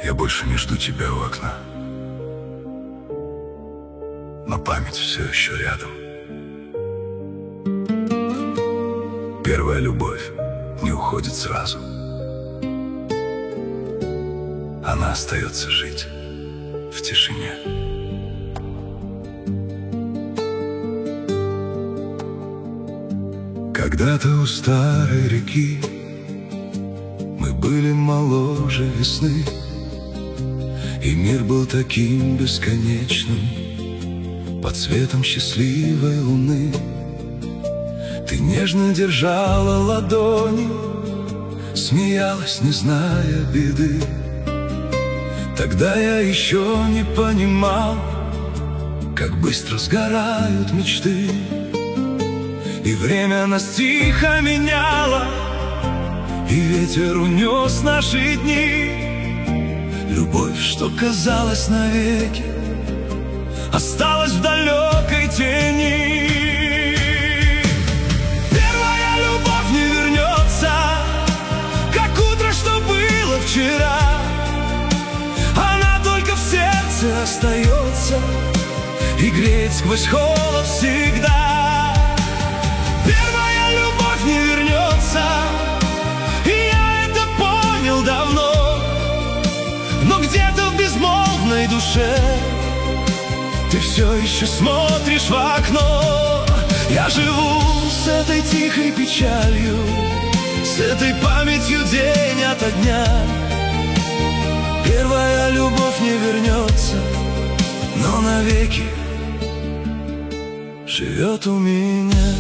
Я больше не жду тебя у окна, но память все еще рядом. Первая любовь не уходит сразу. Она остается жить в тишине. Когда-то у старой реки мы были моложе весны, и мир был таким бесконечным под светом счастливой луны. Ты нежно держала ладони, смеялась, не зная беды. Тогда я еще не понимал, как быстро сгорают мечты. И время нас тихо меняло, и ветер унес наши дни. Любовь, что казалась навеки, осталась в далекой тени. Первая любовь не вернется, как утро, что было вчера. Она только в сердце остается и греет сквозь холод всегда. Первая любовь не вернется, и я это понял давно. Но где-то в безмолвной душе ты все еще смотришь в окно. Я живу с этой тихой печалью, с этой памятью день ото дня. Первая любовь не вернется, но навеки живет у меня.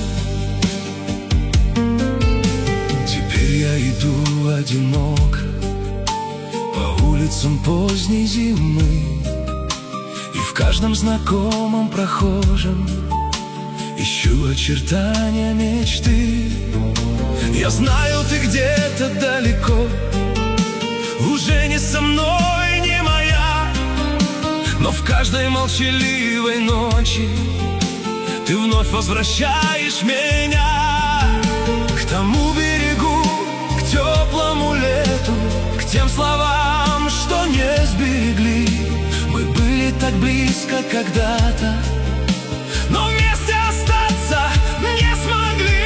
Теперь я иду одиноко по улицам поздней зимы, и в каждом знакомом прохожем ищу очертания мечты. Я знаю, ты где-то далеко, уже не со мной, не моя, но в каждой молчаливой ночи ты вновь возвращаешь меня к тому берегу, к теплому лету, к тем словам, что не сберегли. Мы были так близко когда-то, но вместе остаться не смогли.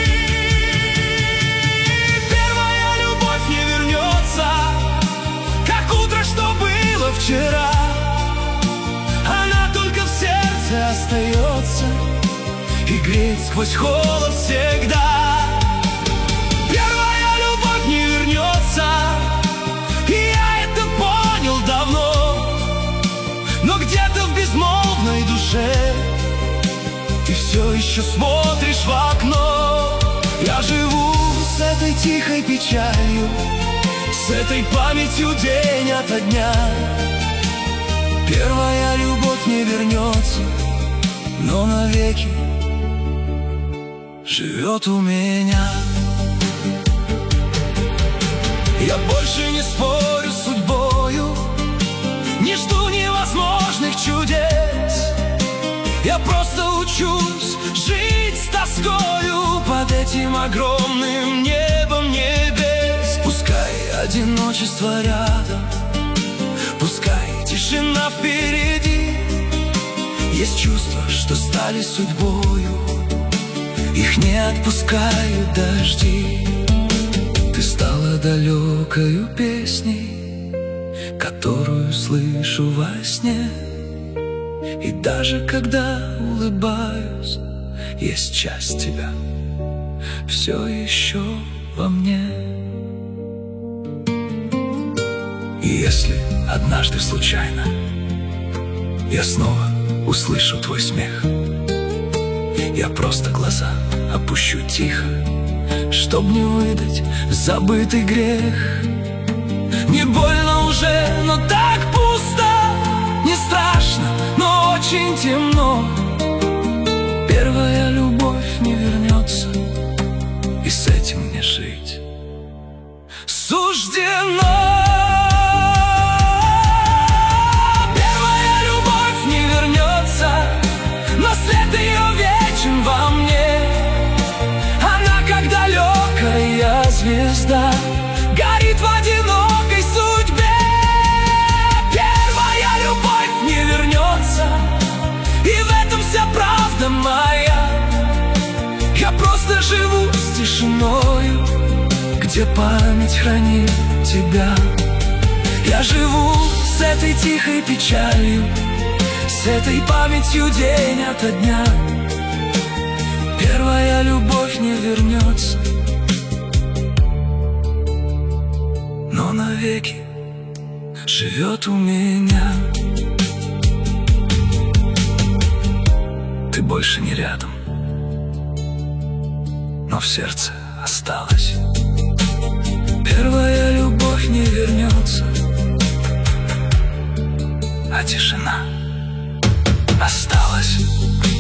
Первая любовь не вернется, как утро, что было вчера. Она только в сердце остается и греет сквозь холод всегда. Первая любовь не вернется, и я это понял давно. Но где-то в безмолвной душе ты все еще смотришь в окно. Я живу с этой тихой печалью, с этой памятью день ото дня. Первая любовь не вернется, но навеки живет у меня. Я больше не спорю с судьбою, не жду невозможных чудес. Я просто учусь жить с тоскою под этим огромным небом небес. Пускай одиночество рядом, пускай тишина впереди, есть чувства, что стали судьбою, их не отпускают дожди. Ты стала далекою песней, которую слышу во сне. И даже когда улыбаюсь, есть часть тебя все еще во мне. И если однажды случайно я снова услышу твой смех, я просто глаза опущу тихо, чтоб не выдать забытый грех. Не больно уже, но так пусто, не страшно, но очень темно. Первая любовь не вернется, и с этим мне жить суждено. Звезда горит в одинокой судьбе. тобою, где память хранит тебя. Я живу с этой тихой печалью, с этой памятью день ото дня. Первая любовь не вернется, но навеки живет у меня. Ты больше не рядом, но в сердце осталась. Первая любовь не вернется, а тишина осталась.